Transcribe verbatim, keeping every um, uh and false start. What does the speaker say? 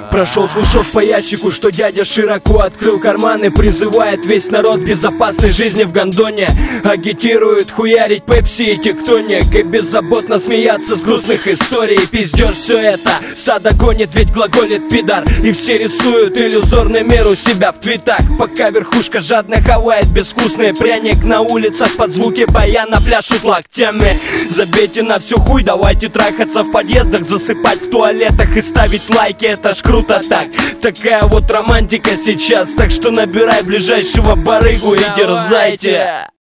Прошел слушок по ящику, что дядя широко открыл карманы, призывает весь народ к безопасной жизни в гондоне. Агитирует хуярить пепси и тектоник, и беззаботно смеяться с грустных историй. Пиздёж все это, стадо гонит, ведь глаголит пидар. И все рисуют иллюзорный мир у себя в твитах, пока верхушка жадно хавает безвкусный пряник. На улицах под звуки баяна пляшут локтями. Забейте на всю хуй, давайте трахаться в подъездах, засыпать в туалетах и ставить лайки, это ж круто так. Такая вот романтика сейчас, так что набирай ближайшего барыгу и дерзайте.